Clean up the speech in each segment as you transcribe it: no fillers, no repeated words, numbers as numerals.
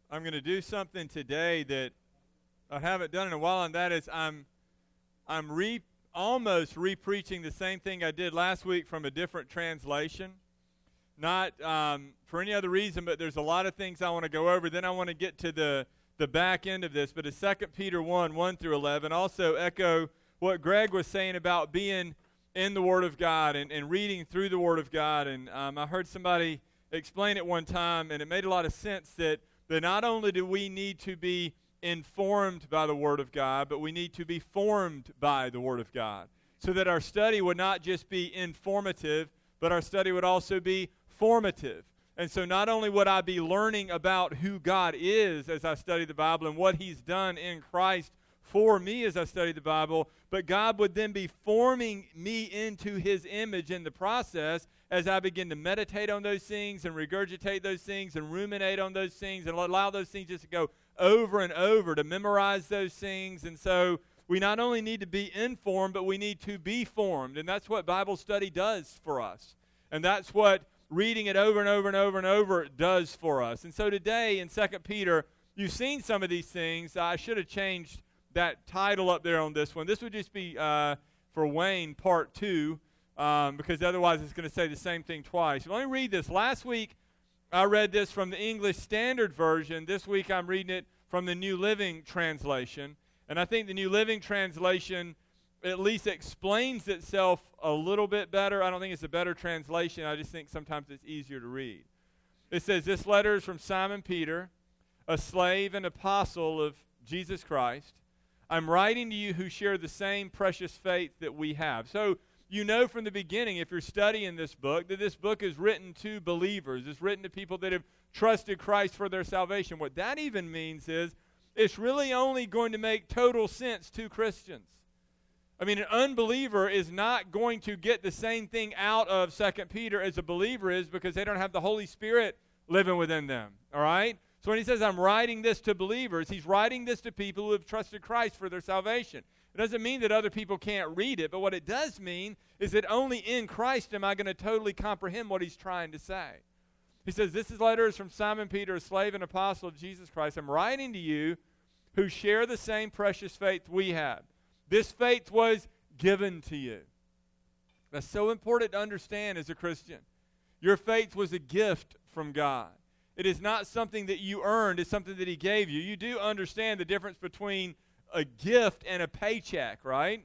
I'm going to do something today that I haven't done in a while, and that is I'm almost re-preaching the same thing I did last week from a different translation. Not for any other reason, but there's a lot of things I want to go over. Then I want to get to the back end of this. But it's 2 Peter 1 through 11. Also echo what Greg was saying about being in the Word of God and reading through the Word of God. And I heard somebody explain it one time, and it made a lot of sense that not only do we need to be informed by the Word of God, but we need to be formed by the Word of God, so that our study would not just be informative, but our study would also be formative. And so not only would I be learning about who God is as I study the Bible and what He's done in Christ for me as I study the Bible, but God would then be forming me into His image in the process as I begin to meditate on those things and regurgitate those things and ruminate on those things and allow those things just to go over and over, to memorize those things. And so we not only need to be informed, but we need to be formed. And that's what Bible study does for us. And that's what reading it over and over and over and over does for us. And so today in 2 Peter, you've seen some of these things. I should have changed that title up there on this one. This would just be for Wayne, part 2, because otherwise it's going to say the same thing twice. Let me read this. Last week, I read this from the English Standard Version. This week, I'm reading it from the New Living Translation. And I think the New Living Translation at least explains itself a little bit better. I don't think it's a better translation. I just think sometimes it's easier to read. It says, "This letter is from Simon Peter, a slave and apostle of Jesus Christ. I'm writing to you who share the same precious faith that we have." So you know from the beginning, if you're studying this book, that this book is written to believers. It's written to people that have trusted Christ for their salvation. What that even means is it's really only going to make total sense to Christians. I mean, an unbeliever is not going to get the same thing out of 2 Peter as a believer is, because they don't have the Holy Spirit living within them, all right? So when he says, I'm writing this to believers, he's writing this to people who have trusted Christ for their salvation. It doesn't mean that other people can't read it, but what it does mean is that only in Christ am I going to totally comprehend what he's trying to say. He says, this letter is from Simon Peter, a slave and apostle of Jesus Christ. I'm writing to you who share the same precious faith we have. This faith was given to you. That's so important to understand as a Christian. Your faith was a gift from God. It is not something that you earned. It's something that He gave you. You do understand the difference between a gift and a paycheck, right?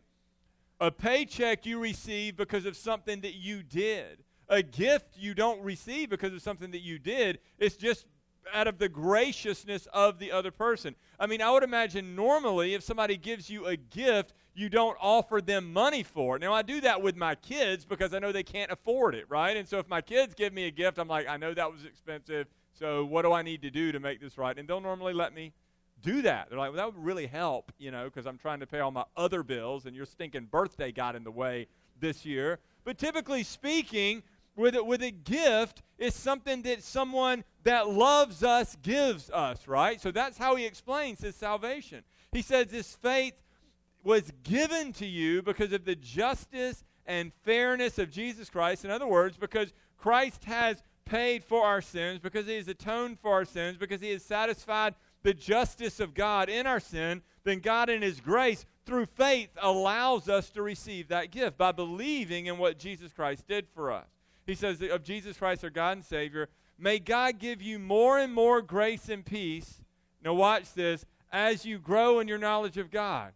A paycheck you receive because of something that you did. A gift you don't receive because of something that you did. It's just out of the graciousness of the other person. I mean, I would imagine normally if somebody gives you a gift, you don't offer them money for it. Now, I do that with my kids because I know they can't afford it, right? And so if my kids give me a gift, I'm like, I know that was expensive, so what do I need to do to make this right? And they'll normally let me do that. They're like, well, that would really help, because I'm trying to pay all my other bills, and your stinking birthday got in the way this year. But typically speaking, with a gift, it's something that someone that loves us gives us, right? So that's how he explains his salvation. He says this faith was given to you because of the justice and fairness of Jesus Christ. In other words, because Christ has paid for our sins, because He has atoned for our sins, because He has satisfied the justice of God in our sin, then God in His grace, through faith, allows us to receive that gift by believing in what Jesus Christ did for us. He says of Jesus Christ, our God and Savior, may God give you more and more grace and peace. Now watch this, as you grow in your knowledge of God.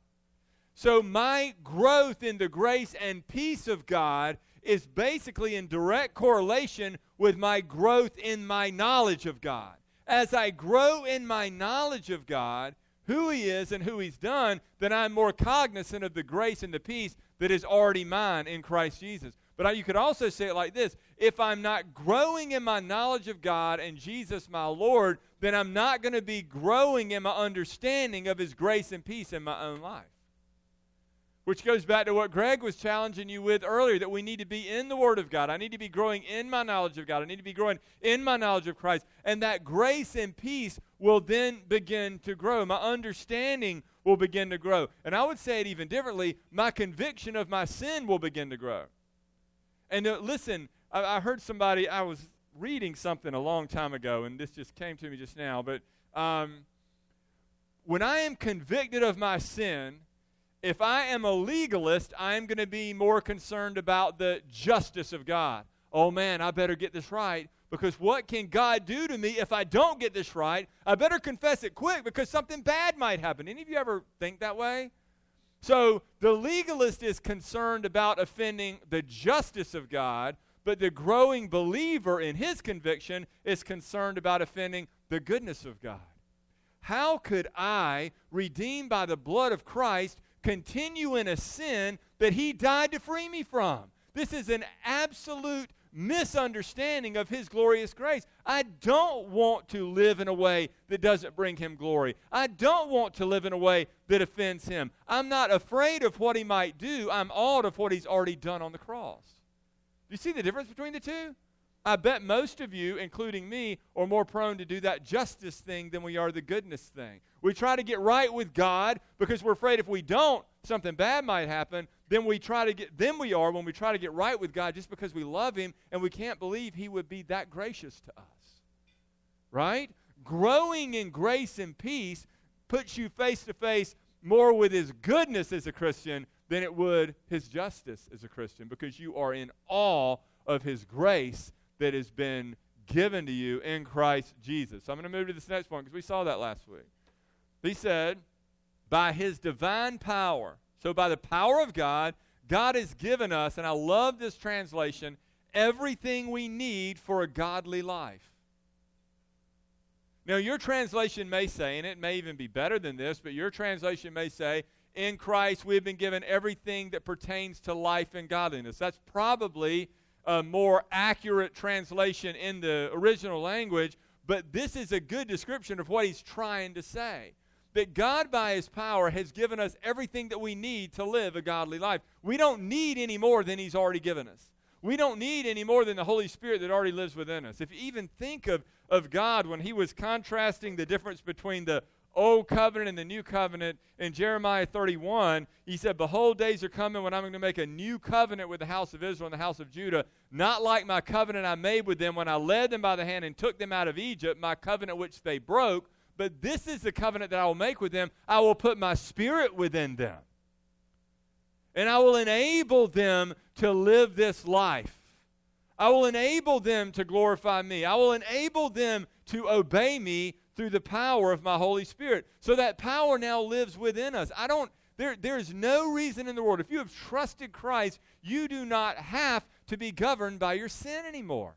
So my growth in the grace and peace of God is basically in direct correlation with my growth in my knowledge of God. As I grow in my knowledge of God, who He is and who He's done, then I'm more cognizant of the grace and the peace that is already mine in Christ Jesus. But you could also say it like this: if I'm not growing in my knowledge of God and Jesus my Lord, then I'm not going to be growing in my understanding of His grace and peace in my own life. Which goes back to what Greg was challenging you with earlier, that we need to be in the Word of God. I need to be growing in my knowledge of God. I need to be growing in my knowledge of Christ. And that grace and peace will then begin to grow. My understanding will begin to grow. And I would say it even differently, my conviction of my sin will begin to grow. And listen, I heard somebody, I was reading something a long time ago, and this just came to me just now, but when I am convicted of my sin, if I am a legalist, I am going to be more concerned about the justice of God. Oh man, I better get this right, because what can God do to me if I don't get this right? I better confess it quick because something bad might happen. Any of you ever think that way? So the legalist is concerned about offending the justice of God, but the growing believer in his conviction is concerned about offending the goodness of God. How could I, redeemed by the blood of Christ, continue in a sin that he died to free me from? This is an absolute misunderstanding of his glorious grace. I don't want to live in a way that doesn't bring him glory. I don't want to live in a way that offends him. I'm not afraid of what he might do. I'm awed of what he's already done on the cross. Do you see the difference between the two? I bet most of you, including me, are more prone to do that justice thing than we are the goodness thing. We try to get right with God because we're afraid if we don't, something bad might happen. Then we are when we try to get right with God just because we love him and we can't believe he would be that gracious to us. Right? Growing in grace and peace puts you face to face more with his goodness as a Christian than it would his justice as a Christian, because you are in awe of his grace that has been given to you in Christ Jesus. So I'm going to move to this next point because we saw that last week. He said, by his divine power, so by the power of God, God has given us, and I love this translation, everything we need for a godly life. Now, your translation may say, and it may even be better than this, but your translation may say, in Christ we've been given everything that pertains to life and godliness. That's probably a more accurate translation in the original language, but this is a good description of what he's trying to say. That God, by his power, has given us everything that we need to live a godly life. We don't need any more than he's already given us. We don't need any more than the Holy Spirit that already lives within us. If you even think of God when he was contrasting the difference between the Old Covenant and the New Covenant in Jeremiah 31, he said, behold, days are coming when I'm going to make a new covenant with the house of Israel and the house of Judah, not like my covenant I made with them when I led them by the hand and took them out of Egypt, my covenant which they broke. But this is the covenant that I will make with them. I will put my spirit within them. And I will enable them to live this life. I will enable them to glorify me. I will enable them to obey me through the power of my Holy Spirit. So that power now lives within us. There's no reason in the world. If you have trusted Christ, you do not have to be governed by your sin anymore.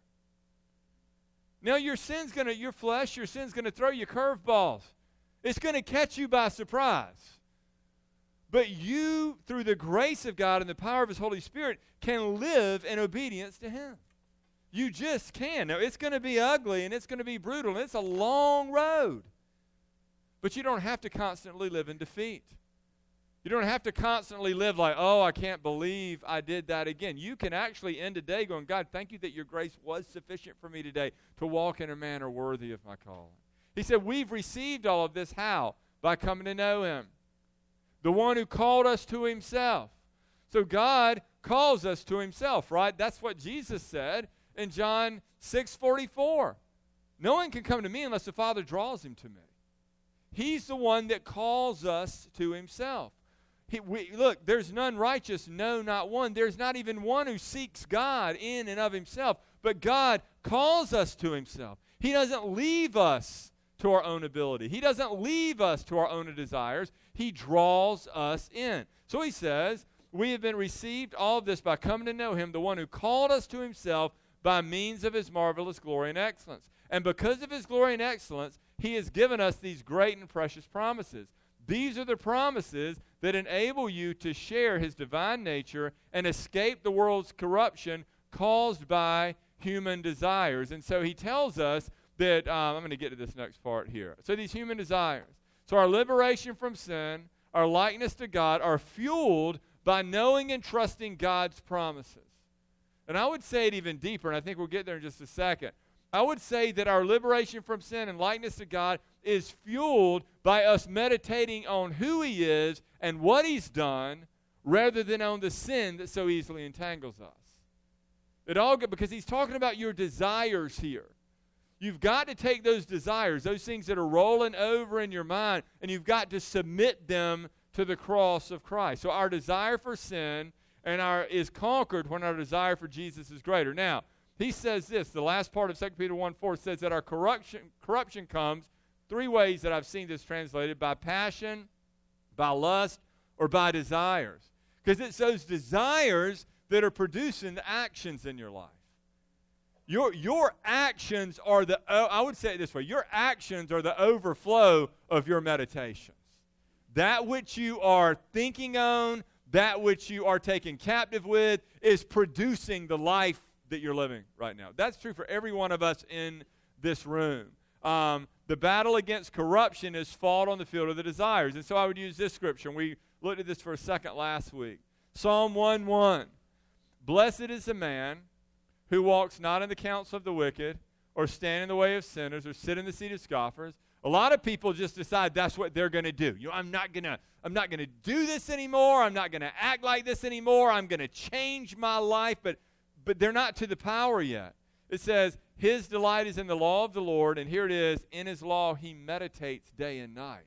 Now your sin's your sin's gonna throw you curveballs. It's gonna catch you by surprise. But you, through the grace of God and the power of his Holy Spirit, can live in obedience to him. You just can. Now it's gonna be ugly and it's gonna be brutal and it's a long road. But you don't have to constantly live in defeat. You don't have to constantly live like, oh, I can't believe I did that again. You can actually end a day going, God, thank you that your grace was sufficient for me today to walk in a manner worthy of my calling. He said, we've received all of this. How? By coming to know him. The one who called us to himself. So God calls us to himself, right? That's what Jesus said in John 6:44. No one can come to me unless the Father draws him to me. He's the one that calls us to himself. Look, there's none righteous, no, not one. There's not even one who seeks God in and of himself. But God calls us to himself. He doesn't leave us to our own ability. He doesn't leave us to our own desires. He draws us in. So he says, we have been received all of this by coming to know him, the one who called us to himself by means of his marvelous glory and excellence. And because of his glory and excellence, he has given us these great and precious promises. These are the promises that enable you to share his divine nature and escape the world's corruption caused by human desires. And so he tells us that, I'm going to get to this next part here. So these human desires. So our liberation from sin, our likeness to God are fueled by knowing and trusting God's promises. And I would say it even deeper, and I think we'll get there in just a second. I would say that our liberation from sin and likeness to God is fueled by us meditating on who he is and what he's done rather than on the sin that so easily entangles us. Because he's talking about your desires here. You've got to take those desires, those things that are rolling over in your mind, and you've got to submit them to the cross of Christ. So our desire for sin is conquered when our desire for Jesus is greater. Now, he says this, the last part of 2 Peter 1:4 says that our corruption comes three ways that I've seen this translated: by passion, by lust, or by desires. Because it's those desires that are producing the actions in your life. Your actions are I would say it this way, your actions are the overflow of your meditations. That which you are thinking on, that which you are taken captive with, is producing the life that you're living right now. That's true for every one of us in this room. The battle against corruption is fought on the field of the desires. And so I would use this scripture, and we looked at this for a second last week. Psalm 1:1. Blessed is the man who walks not in the counsel of the wicked, or stand in the way of sinners, or sit in the seat of scoffers. A lot of people just decide that's what they're going to do. I'm not going to do this anymore. I'm not going to act like this anymore. I'm going to change my life, but they're not to the power yet. It says, his delight is in the law of the Lord, and here it is, in his law he meditates day and night.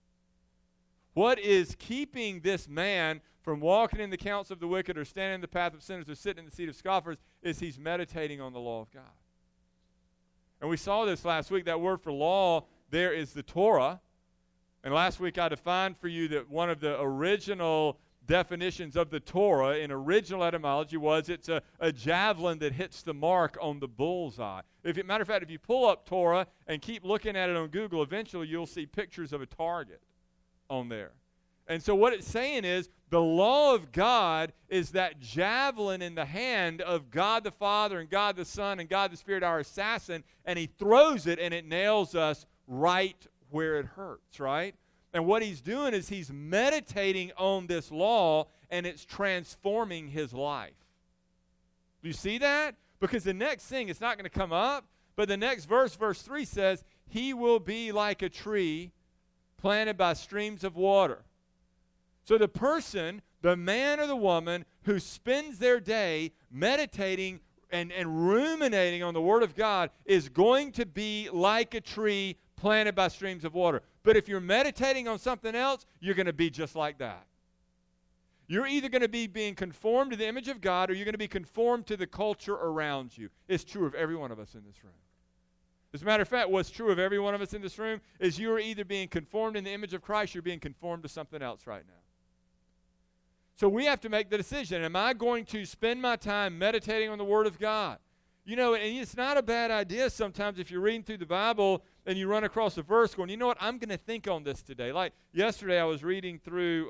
What is keeping this man from walking in the counsel of the wicked, or standing in the path of sinners, or sitting in the seat of scoffers, is he's meditating on the law of God. And we saw this last week. That word for law there is the Torah. And last week I defined for you that one of the original definitions of the Torah in original etymology was it's a javelin that hits the mark on the bullseye. Matter of fact, if you pull up Torah and keep looking at it on Google, eventually you'll see pictures of a target on there. And so what it's saying is the law of God is that javelin in the hand of God the Father and God the Son and God the Spirit, our assassin, and he throws it and it nails us right where it hurts, right? And what he's doing is he's meditating on this law, and it's transforming his life. Do you see that? Because the next thing, it's not going to come up, but the next verse 3 says, he will be like a tree planted by streams of water. So the person, the man or the woman who spends their day meditating and ruminating on the Word of God is going to be like a tree planted by streams of water. But if you're meditating on something else, you're going to be just like that. You're either going to be being conformed to the image of God, or you're going to be conformed to the culture around you. It's true of every one of us in this room. As a matter of fact, what's true of every one of us in this room is you're either being conformed in the image of Christ, you're being conformed to something else right now. So we have to make the decision. Am I going to spend my time meditating on the Word of God? You know, and it's not a bad idea sometimes if you're reading through the Bible and you run across a verse going, you know what, I'm going to think on this today. Like yesterday I was reading through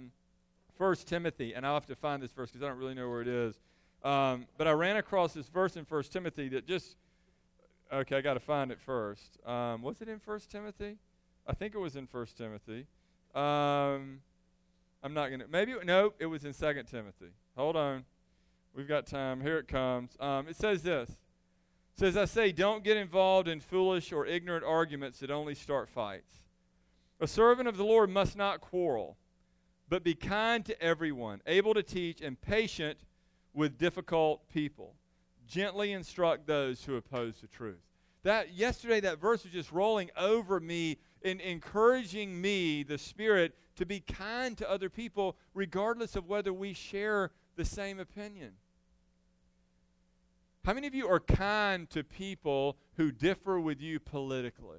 1 Timothy, and I'll have to find this verse because I don't really know where it is. But I ran across this verse in 1 Timothy that just, okay, I got to find it first. Was it in 1 Timothy? I think it was in 1 Timothy. I'm not going to, no, it was in 2 Timothy. Hold on. We've got time. Here it comes. It says this. It says, I say, don't get involved in foolish or ignorant arguments that only start fights. A servant of the Lord must not quarrel, but be kind to everyone, able to teach, and patient with difficult people. Gently instruct those who oppose the truth. Yesterday, that verse was just rolling over me and encouraging me, the Spirit, to be kind to other people, regardless of whether we share the same opinion. How many of you are kind to people who differ with you politically?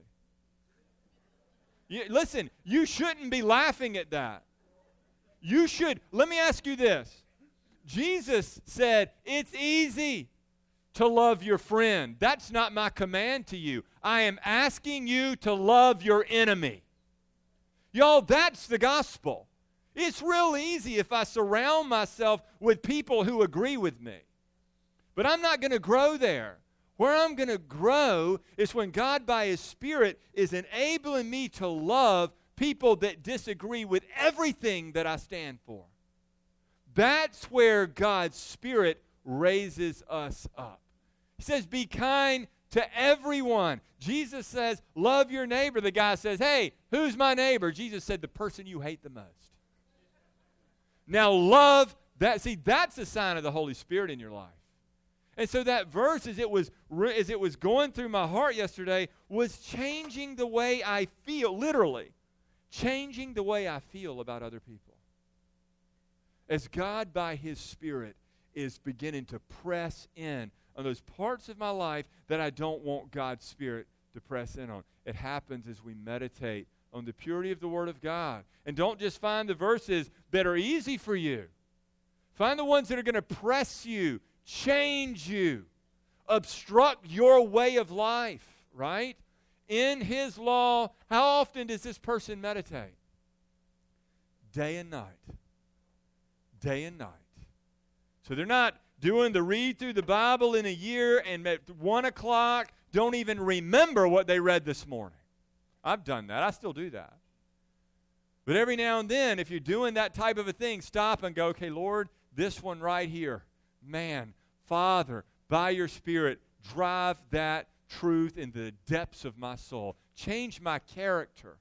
Listen, you shouldn't be laughing at that. You should. Let me ask you this. Jesus said, it's easy to love your friend. That's not my command to you. I am asking you to love your enemy. Y'all, that's the gospel. It's real easy if I surround myself with people who agree with me. But I'm not going to grow there. Where I'm going to grow is when God, by His Spirit, is enabling me to love people that disagree with everything that I stand for. That's where God's Spirit raises us up. He says, be kind to everyone. Jesus says, love your neighbor. The guy says, hey, who's my neighbor? Jesus said, the person you hate the most. Now love that. See, that's a sign of the Holy Spirit in your life. And so that verse, as it was going through my heart yesterday, was changing the way I feel, literally, changing the way I feel about other people. As God, by His Spirit, is beginning to press in on those parts of my life that I don't want God's Spirit to press in on. It happens as we meditate on the purity of the Word of God. And don't just find the verses that are easy for you. Find the ones that are going to press you, change you, obstruct your way of life, right? In His law, how often does this person meditate? Day and night. Day and night. So they're not doing the read through the Bible in a year and at 1 o'clock don't even remember what they read this morning. I've done that. I still do that. But every now and then, if you're doing that type of a thing, stop and go, okay, Lord, this one right here. Man, Father, by your Spirit, drive that truth into the depths of my soul. Change my character.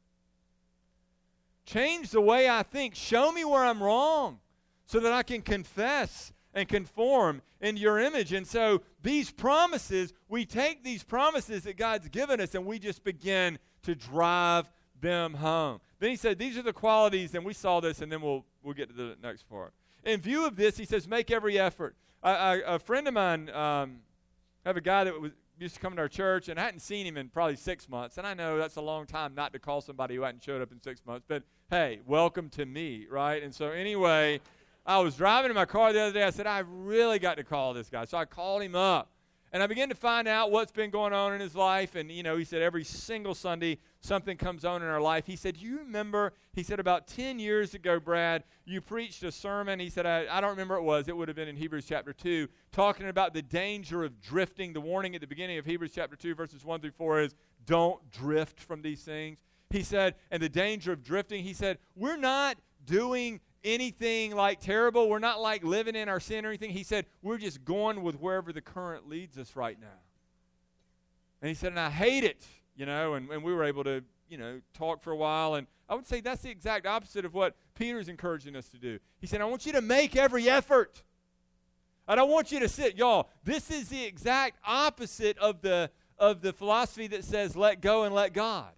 Change the way I think. Show me where I'm wrong so that I can confess and conform in your image. And so these promises, we take these promises that God's given us and we just begin to drive them home. Then he said, these are the qualities, and we saw this, and then we'll get to the next part. In view of this, he says, make every effort. A friend of mine, I have a guy that used to come to our church, and I hadn't seen him in probably 6 months. And I know that's a long time not to call somebody who hadn't showed up in 6 months. But, hey, welcome to me, right? And so anyway, I was driving in my car the other day. I said, I've really got to call this guy. So I called him up. And I began to find out what's been going on in his life. And, you know, he said every single Sunday something comes on in our life. He said, you remember, he said, about 10 years ago, Brad, you preached a sermon. He said, I don't remember what it was. It would have been in Hebrews chapter 2, talking about the danger of drifting. The warning at the beginning of Hebrews chapter 2, verses 1 through 4 is, don't drift from these things. He said, and the danger of drifting, he said, we're not doing anything like terrible. We're not like living in our sin or anything. He said, we're just going with wherever the current leads us right now. And he said, and I hate it, you know, and we were able to, you know, talk for a while. And I would say that's the exact opposite of what Peter's encouraging us to do. He said, I want you to make every effort. I don't want you to sit. Y'all, this is the exact opposite of the philosophy that says let go and let God.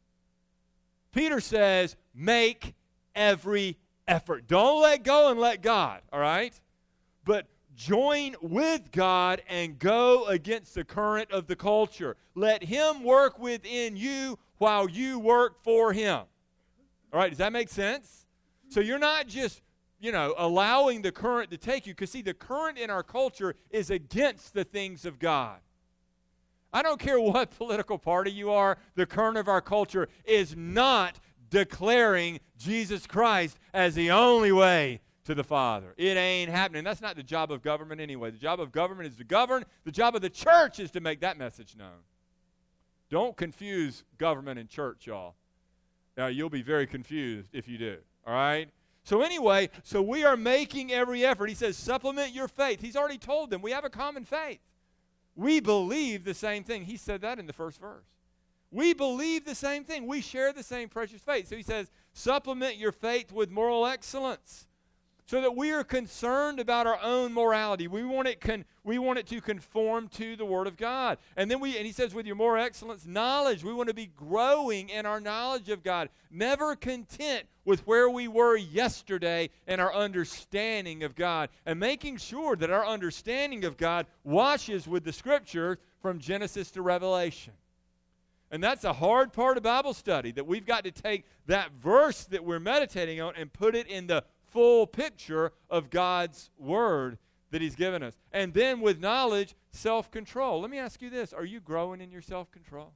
Peter says, make every effort. Don't let go and let God, all right? But join with God and go against the current of the culture. Let Him work within you while you work for Him. All right, does that make sense? So you're not just, you know, allowing the current to take you. Because, see, the current in our culture is against the things of God. I don't care what political party you are, the current of our culture is not declaring Jesus Christ as the only way to the Father. It ain't happening. That's not the job of government anyway. The job of government is to govern. The job of the church is to make that message known. Don't confuse government and church, y'all. Now, you'll be very confused if you do, all right? So anyway, so we are making every effort. He says, supplement your faith. He's already told them we have a common faith. We believe the same thing. He said that in the first verse. We believe the same thing. We share the same precious faith. So he says, supplement your faith with moral excellence so that we are concerned about our own morality. We want it to conform to the Word of God. And he says, with your moral excellence, knowledge. We want to be growing in our knowledge of God, never content with where we were yesterday in our understanding of God, and making sure that our understanding of God washes with the Scripture from Genesis to Revelation. And that's a hard part of Bible study, that we've got to take that verse that we're meditating on and put it in the full picture of God's Word that He's given us. And then with knowledge, self-control. Let me ask you this. Are you growing in your self-control?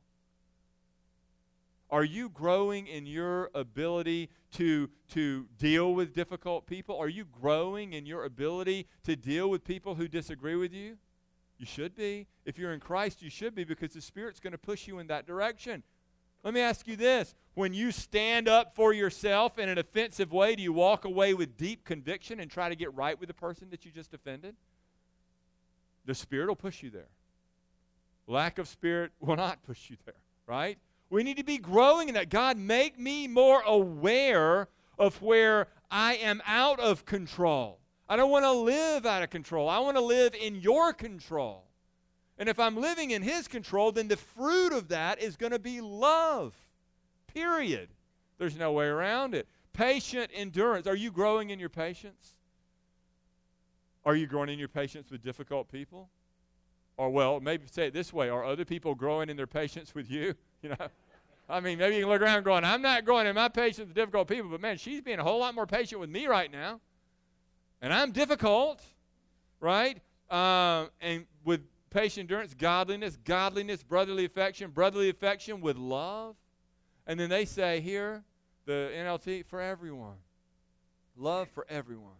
Are you growing in your ability to deal with difficult people? Are you growing in your ability to deal with people who disagree with you? You should be. If you're in Christ, you should be, because the Spirit's going to push you in that direction. Let me ask you this. When you stand up for yourself in an offensive way, do you walk away with deep conviction and try to get right with the person that you just offended? The Spirit will push you there. Lack of Spirit will not push you there, right? We need to be growing in that. God, make me more aware of where I am out of control. I don't want to live out of control. I want to live in your control. And if I'm living in his control, then the fruit of that is going to be love. Period. There's no way around it. Patient endurance. Are you growing in your patience? Are you growing in your patience with difficult people? Or, well, maybe say it this way. Are other people growing in their patience with you? You know, I mean, maybe you can look around going, I'm not growing in my patience with difficult people, but man, she's being a whole lot more patient with me right now. And I'm difficult, right? And with patient endurance, godliness, brotherly affection with love. And then they say here, the NLT, for everyone. Love for everyone.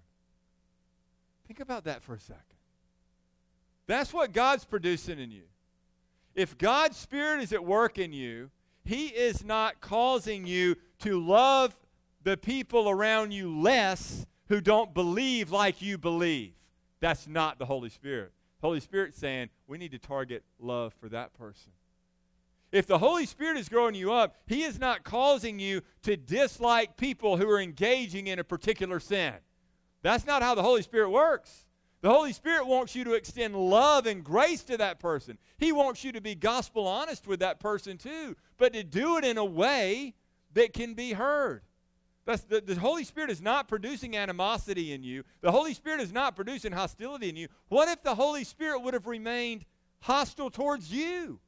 Think about that for a second. That's what God's producing in you. If God's Spirit is at work in you, he is not causing you to love the people around you less who don't believe like you believe. That's not the Holy Spirit. The Holy Spirit's saying, we need to target love for that person. If the Holy Spirit is growing you up, he is not causing you to dislike people who are engaging in a particular sin. That's not how the Holy Spirit works. The Holy Spirit wants you to extend love and grace to that person. He wants you to be gospel honest with that person too, but to do it in a way that can be heard. The Holy Spirit is not producing animosity in you. The Holy Spirit is not producing hostility in you. What if the Holy Spirit would have remained hostile towards you?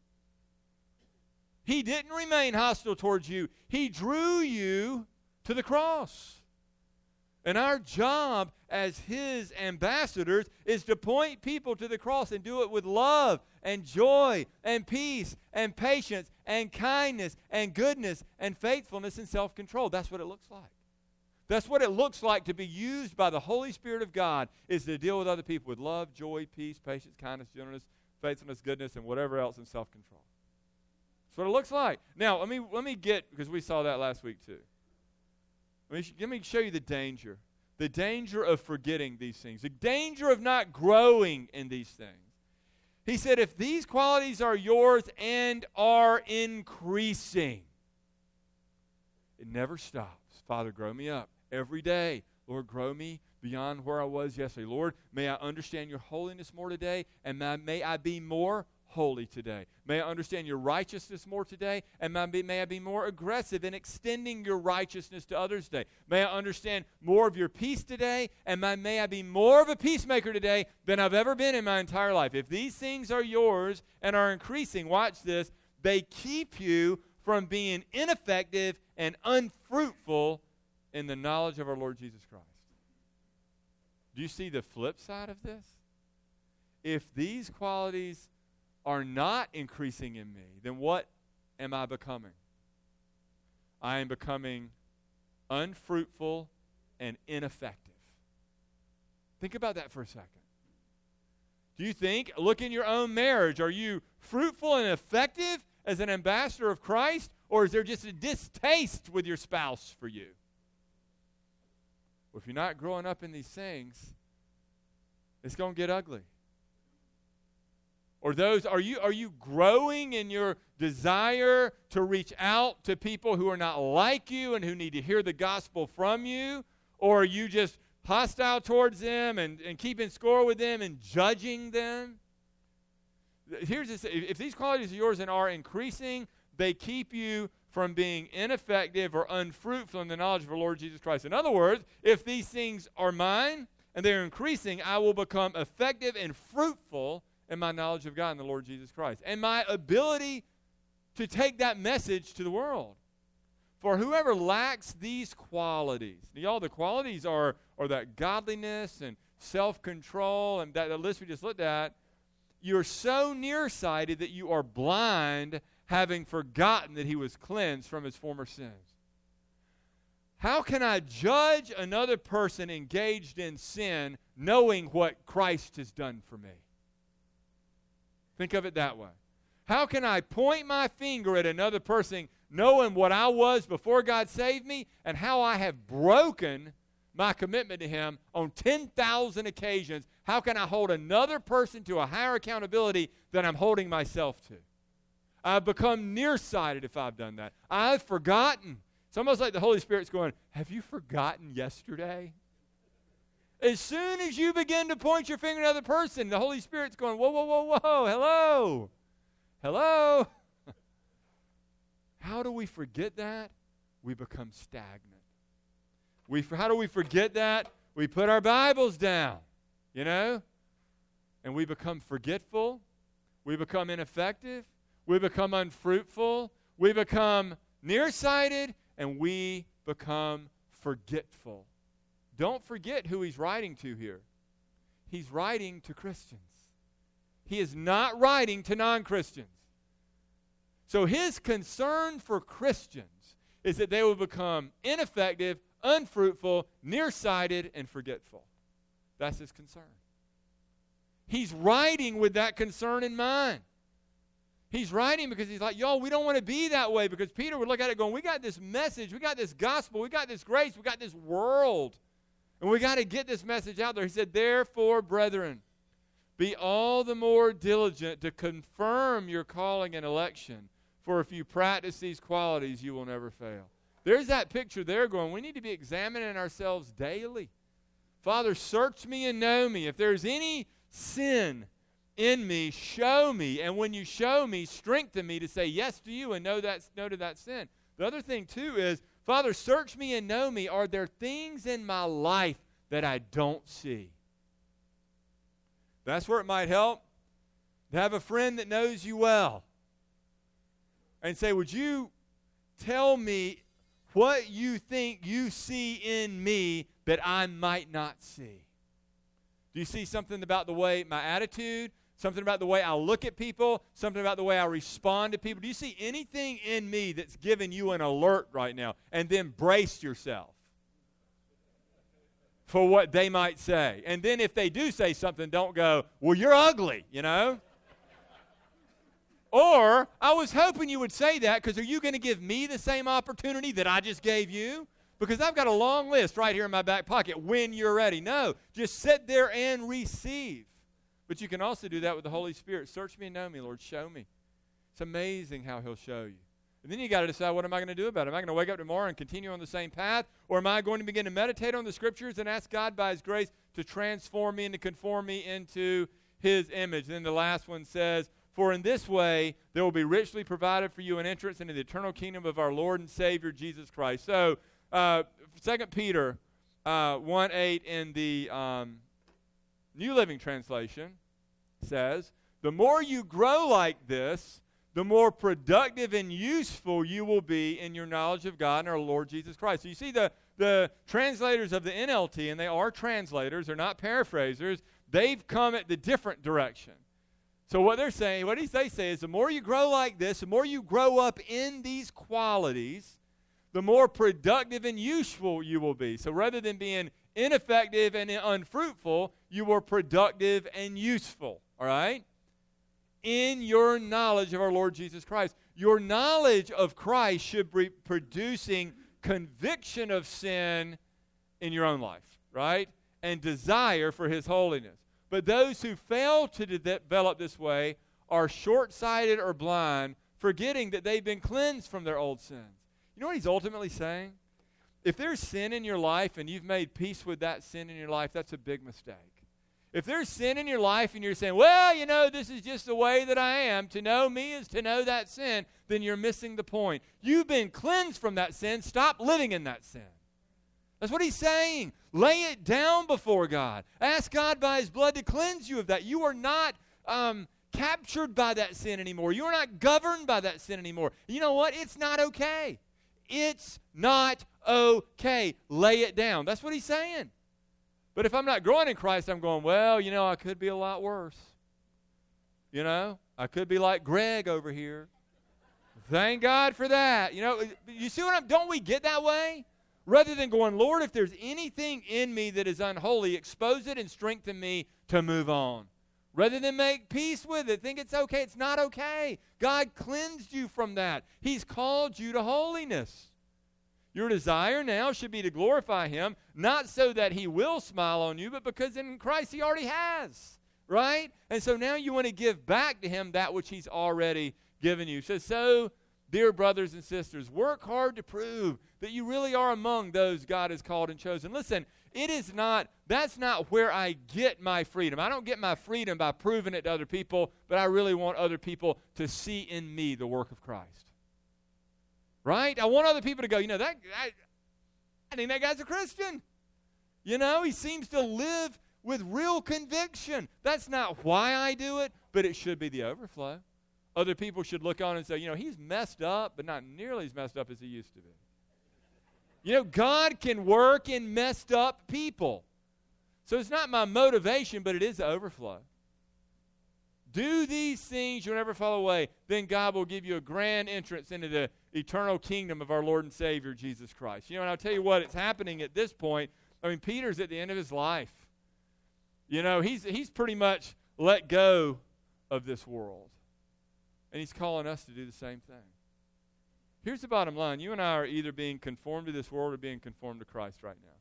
He didn't remain hostile towards you. He drew you to the cross. And our job as his ambassadors is to point people to the cross and do it with love and joy and peace and patience and kindness and goodness and faithfulness and self-control. That's what it looks like. That's what it looks like to be used by the Holy Spirit of God, is to deal with other people with love, joy, peace, patience, kindness, gentleness, faithfulness, goodness, and whatever else in self-control. That's what it looks like. Now, let me get, because we saw that last week too. Let me show you the danger. The danger of forgetting these things. The danger of not growing in these things. He said, if these qualities are yours and are increasing, it never stops. Father, grow me up every day. Lord, grow me beyond where I was yesterday. Lord, may I understand your holiness more today, and may I be more holy today. May I understand your righteousness more today, and may I be more aggressive in extending your righteousness to others today. May I understand more of your peace today, and may I be more of a peacemaker today than I've ever been in my entire life. If these things are yours and are increasing, watch this, they keep you from being ineffective and unfruitful in the knowledge of our Lord Jesus Christ. Do you see the flip side of this? If these qualities are not increasing in me, then what am I becoming? I am becoming unfruitful and ineffective. Think about that for a second. Do you think, look in your own marriage, are you fruitful and effective as an ambassador of Christ, or is there just a distaste with your spouse for you? Well, if you're not growing up in these things, it's going to get ugly. Or are you growing in your desire to reach out to people who are not like you and who need to hear the gospel from you? Or are you just hostile towards them and keeping score with them and judging them? Here's this: if these qualities are yours and are increasing, they keep you from being ineffective or unfruitful in the knowledge of our Lord Jesus Christ. In other words, if these things are mine and they're increasing, I will become effective and fruitful in my knowledge of God and the Lord Jesus Christ, and my ability to take that message to the world. For whoever lacks these qualities, y'all, the qualities are that godliness and self-control and that list we just looked at, you're so nearsighted that you are blind, having forgotten that he was cleansed from his former sins. How can I judge another person engaged in sin knowing what Christ has done for me? Think of it that way. How can I point my finger at another person knowing what I was before God saved me and how I have broken my commitment to him on 10,000 occasions? How can I hold another person to a higher accountability than I'm holding myself to? I've become nearsighted if I've done that. I've forgotten. It's almost like the Holy Spirit's going, have you forgotten yesterday? As soon as you begin to point your finger at another person, the Holy Spirit's going, whoa, whoa, whoa, whoa, hello. Hello. How do we forget that? We become stagnant. How do we forget that? We put our Bibles down, and we become forgetful. We become ineffective. We become unfruitful. We become nearsighted, and we become forgetful. Don't forget who he's writing to here. He's writing to Christians. He is not writing to non-Christians. So his concern for Christians is that they will become ineffective, unfruitful, nearsighted, and forgetful. That's his concern. He's writing with that concern in mind. He's writing because he's like, y'all, we don't want to be that way, because Peter would look at it going, we got this message, we got this gospel, we got this grace, we got this world, and we got to get this message out there. He said, therefore, brethren, be all the more diligent to confirm your calling and election, for if you practice these qualities, you will never fail. There's that picture there going, we need to be examining ourselves daily. Father, search me and know me. If there's any sin in me, show me. And when you show me, strengthen me to say yes to you and no to that sin. The other thing, too, is, Father, search me and know me. Are there things in my life that I don't see? That's where it might help to have a friend that knows you well and say, would you tell me what you think you see in me that I might not see? Do you see something about the way my attitude, something about the way I look at people, something about the way I respond to people? Do you see anything in me that's giving you an alert right now? And then brace yourself for what they might say. And then if they do say something, don't go, well, you're ugly, Or, I was hoping you would say that, because are you going to give me the same opportunity that I just gave you? Because I've got a long list right here in my back pocket when you're ready. No, just sit there and receive. But you can also do that with the Holy Spirit. Search me and know me, Lord. Show me. It's amazing how he'll show you. And then you got to decide, what am I going to do about it? Am I going to wake up tomorrow and continue on the same path? Or am I going to begin to meditate on the Scriptures and ask God by his grace to transform me and to conform me into his image? And then the last one says, for in this way there will be richly provided for you an entrance into the eternal kingdom of our Lord and Savior, Jesus Christ. So, 2 Peter 1:8 in the New Living Translation says, the more you grow like this, the more productive and useful you will be in your knowledge of God and our Lord Jesus Christ. So you see the translators of the NLT, and they are translators, they're not paraphrasers, they've come at the different direction. So what they're saying, what they say is, the more you grow like this, the more you grow up in these qualities, the more productive and useful you will be. So rather than being ineffective and unfruitful, you are productive and useful, all right? In your knowledge of our Lord Jesus Christ. Your knowledge of Christ should be producing conviction of sin in your own life, right? And desire for his holiness. But those who fail to develop this way are short-sighted or blind, forgetting that they've been cleansed from their old sins. You know what he's ultimately saying? If there's sin in your life and you've made peace with that sin in your life, that's a big mistake. If there's sin in your life and you're saying, well, this is just the way that I am, to know me is to know that sin, then you're missing the point. You've been cleansed from that sin. Stop living in that sin. That's what he's saying. Lay it down before God. Ask God by his blood to cleanse you of that. You are not captured by that sin anymore. You are not governed by that sin anymore. You know what? It's not okay. It's not okay. Lay it down. That's what he's saying. But if I'm not growing in Christ, I'm going, I could be a lot worse. I could be like Greg over here. Thank God for that. You see don't we get that way? Rather than going, Lord, if there's anything in me that is unholy, expose it and strengthen me to move on. Rather than make peace with it, think it's okay. It's not okay. God cleansed you from that. He's called you to holiness. Your desire now should be to glorify him, not so that he will smile on you, but because in Christ he already has, right? And so now you want to give back to him that which he's already given you. So dear brothers and sisters, work hard to prove that you really are among those God has called and chosen. Listen, that's not where I get my freedom. I don't get my freedom by proving it to other people, but I really want other people to see in me the work of Christ. Right? I want other people to go, I think that guy's a Christian. He seems to live with real conviction. That's not why I do it, but it should be the overflow. Other people should look on and say, he's messed up, but not nearly as messed up as he used to be. God can work in messed up people. So it's not my motivation, but it is the overflow. Do these things, you'll never fall away. Then God will give you a grand entrance into the eternal kingdom of our Lord and Savior, Jesus Christ. And I'll tell you what, it's happening at this point. Peter's at the end of his life. He's pretty much let go of this world. And he's calling us to do the same thing. Here's the bottom line. You and I are either being conformed to this world or being conformed to Christ right now.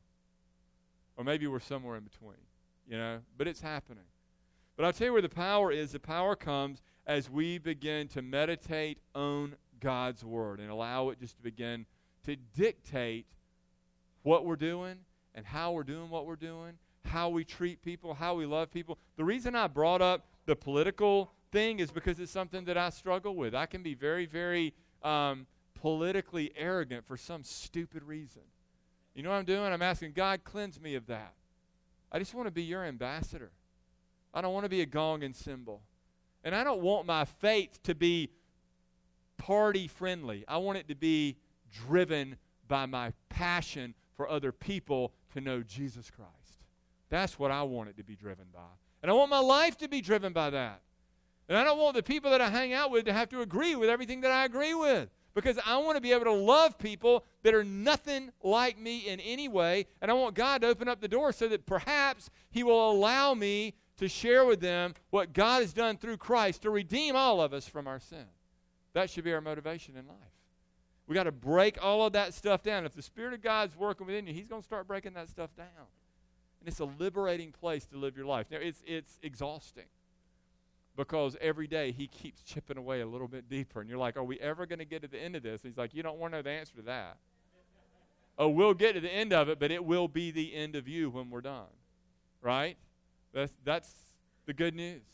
Or maybe we're somewhere in between, But it's happening. But I'll tell you where the power is. The power comes as we begin to meditate on God's Word and allow it just to begin to dictate what we're doing and how we're doing what we're doing, how we treat people, how we love people. The reason I brought up the political thing is because it's something that I struggle with. I can be very, very politically arrogant for some stupid reason. You know what I'm doing? I'm asking God, cleanse me of that. I just want to be your ambassador. I don't want to be a gong and cymbal. And I don't want my faith to be party friendly. I want it to be driven by my passion for other people to know Jesus Christ. That's what I want it to be driven by. And I want my life to be driven by that. And I don't want the people that I hang out with to have to agree with everything that I agree with. Because I want to be able to love people that are nothing like me in any way. And I want God to open up the door so that perhaps He will allow me to share with them what God has done through Christ to redeem all of us from our sin. That should be our motivation in life. We got to break all of that stuff down. If the Spirit of God's working within you, He's going to start breaking that stuff down. And it's a liberating place to live your life. Now, it's exhausting because every day He keeps chipping away a little bit deeper. And you're like, are we ever going to get to the end of this? And He's like, you don't want to know the answer to that. Oh, we'll get to the end of it, but it will be the end of you when we're done. Right? That's the good news.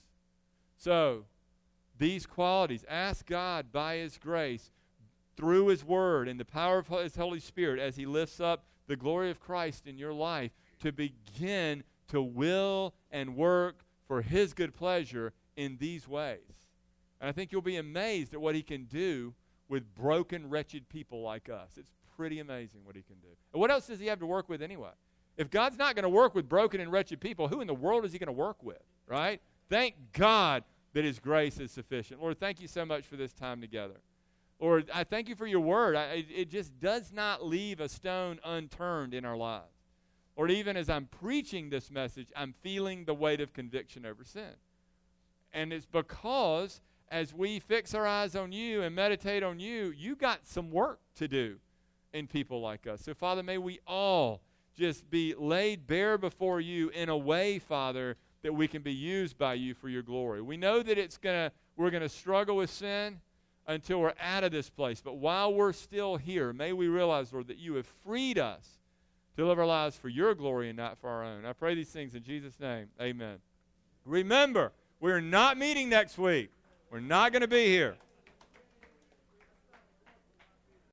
So, these qualities, ask God by His grace, through His Word and the power of His Holy Spirit as He lifts up the glory of Christ in your life to begin to will and work for His good pleasure in these ways. And I think you'll be amazed at what He can do with broken, wretched people like us. It's pretty amazing what He can do. And what else does He have to work with anyway? If God's not going to work with broken and wretched people, who in the world is He going to work with, right? Thank God that His grace is sufficient. Lord, thank You so much for this time together. Lord, I thank You for Your Word. It just does not leave a stone unturned in our lives. Lord, even as I'm preaching this message, I'm feeling the weight of conviction over sin. And it's because as we fix our eyes on You and meditate on You, You got some work to do in people like us. So, Father, may we all just be laid bare before You in a way, Father, that we can be used by You for Your glory. We know that we're going to struggle with sin until we're out of this place. But while we're still here, may we realize, Lord, that You have freed us to live our lives for Your glory and not for our own. I pray these things in Jesus' name. Amen. Remember, we're not meeting next week. We're not going to be here.